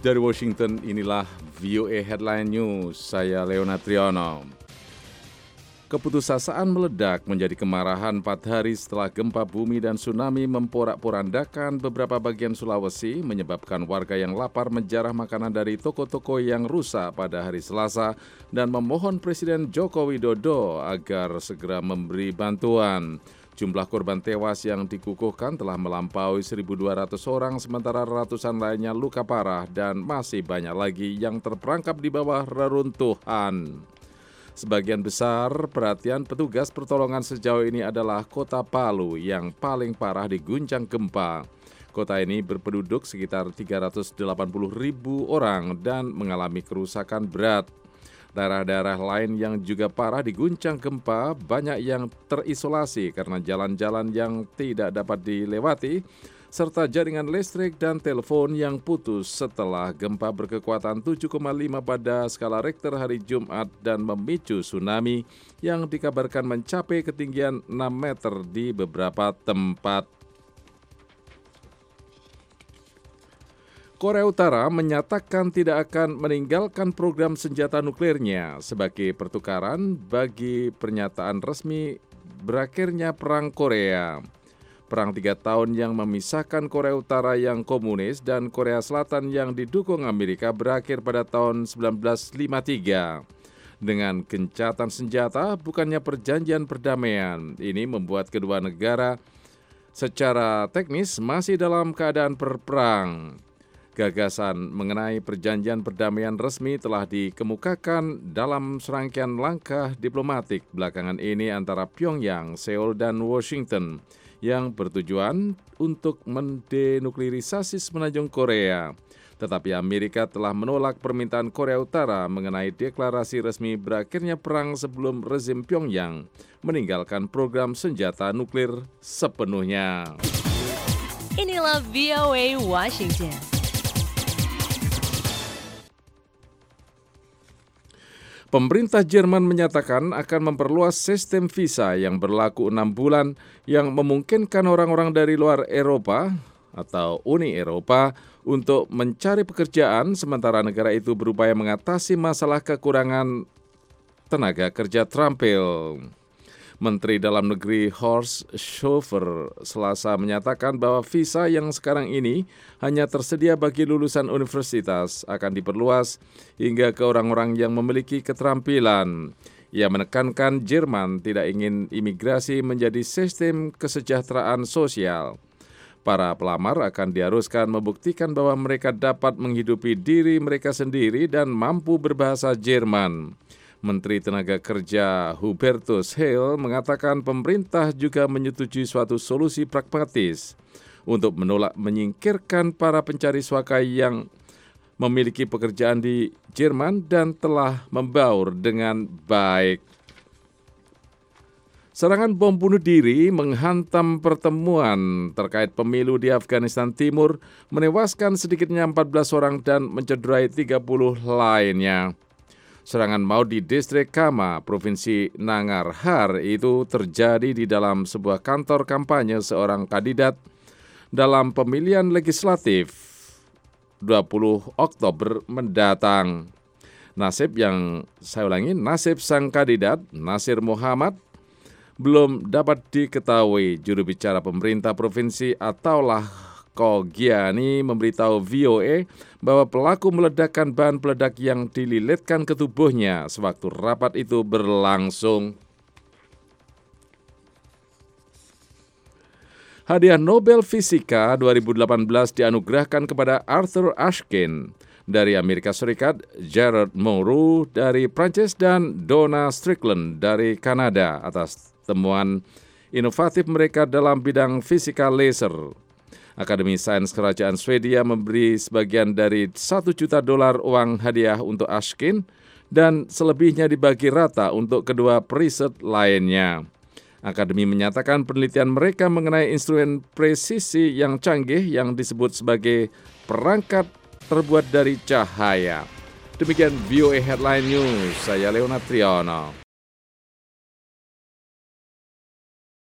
Dari Washington, inilah VOA Headline News, saya Leonard Triono. Keputusasaan meledak menjadi kemarahan 4 hari setelah gempa bumi dan tsunami memporak-porandakan beberapa bagian Sulawesi, menyebabkan warga yang lapar menjarah makanan dari toko-toko yang rusak pada hari Selasa dan memohon Presiden Joko Widodo agar segera memberi bantuan. Jumlah korban tewas yang dikukuhkan telah melampaui 1.200 orang, sementara ratusan lainnya luka parah dan masih banyak lagi yang terperangkap di bawah reruntuhan. Sebagian besar perhatian petugas pertolongan sejauh ini adalah kota Palu yang paling parah diguncang gempa. Kota ini berpenduduk sekitar 380.000 orang dan mengalami kerusakan berat. Daerah-daerah lain yang juga parah diguncang gempa, banyak yang terisolasi karena jalan-jalan yang tidak dapat dilewati, serta jaringan listrik dan telepon yang putus setelah gempa berkekuatan 7,5 pada skala Richter hari Jumat dan memicu tsunami yang dikabarkan mencapai ketinggian 6 meter di beberapa tempat. Korea Utara menyatakan tidak akan meninggalkan program senjata nuklirnya sebagai pertukaran bagi pernyataan resmi berakhirnya Perang Korea. Perang 3 tahun yang memisahkan Korea Utara yang komunis dan Korea Selatan yang didukung Amerika berakhir pada tahun 1953. Dengan gencatan senjata, bukannya perjanjian perdamaian, ini membuat kedua negara secara teknis masih dalam keadaan berperang. Gagasan mengenai perjanjian perdamaian resmi telah dikemukakan dalam serangkaian langkah diplomatik belakangan ini antara Pyongyang, Seoul, dan Washington yang bertujuan untuk mendenuklirisasi semenanjung Korea. Tetapi Amerika telah menolak permintaan Korea Utara mengenai deklarasi resmi berakhirnya perang sebelum rezim Pyongyang meninggalkan program senjata nuklir sepenuhnya. Inilah VOA Washington. Pemerintah Jerman menyatakan akan memperluas sistem visa yang berlaku 6 bulan yang memungkinkan orang-orang dari luar Eropa atau Uni Eropa untuk mencari pekerjaan sementara negara itu berupaya mengatasi masalah kekurangan tenaga kerja terampil. Menteri Dalam Negeri Horst Seehofer Selasa menyatakan bahwa visa yang sekarang ini hanya tersedia bagi lulusan universitas akan diperluas hingga ke orang-orang yang memiliki keterampilan. Ia menekankan Jerman tidak ingin imigrasi menjadi sistem kesejahteraan sosial. Para pelamar akan diharuskan membuktikan bahwa mereka dapat menghidupi diri mereka sendiri dan mampu berbahasa Jerman. Menteri Tenaga Kerja Hubertus Heil mengatakan pemerintah juga menyetujui suatu solusi pragmatis untuk menolak menyingkirkan para pencari suaka yang memiliki pekerjaan di Jerman dan telah membaur dengan baik. Serangan bom bunuh diri menghantam pertemuan terkait pemilu di Afghanistan Timur, menewaskan sedikitnya 14 orang dan mencederai 30 lainnya. Serangan maut di distrik Kama, Provinsi Nangarhar itu terjadi di dalam sebuah kantor kampanye seorang kandidat dalam pemilihan legislatif 20 Oktober mendatang. Nasib sang kandidat, Nasir Muhammad, belum dapat diketahui. Juru bicara pemerintah provinsi Ataullah Kogiani memberitahu VOA bahwa pelaku meledakkan bahan peledak yang dililitkan ke tubuhnya sewaktu rapat itu berlangsung. Hadiah Nobel Fisika 2018 dianugerahkan kepada Arthur Ashkin dari Amerika Serikat, Gerard Mourou dari Prancis, dan Donna Strickland dari Kanada atas temuan inovatif mereka dalam bidang fisika laser. Akademi Sains Kerajaan Swedia memberi sebagian dari $1 juta uang hadiah untuk Ashkin dan selebihnya dibagi rata untuk kedua periset lainnya. Akademi menyatakan penelitian mereka mengenai instrumen presisi yang canggih yang disebut sebagai perangkat terbuat dari cahaya. Demikian VOA Headline News, saya Leonard Triono.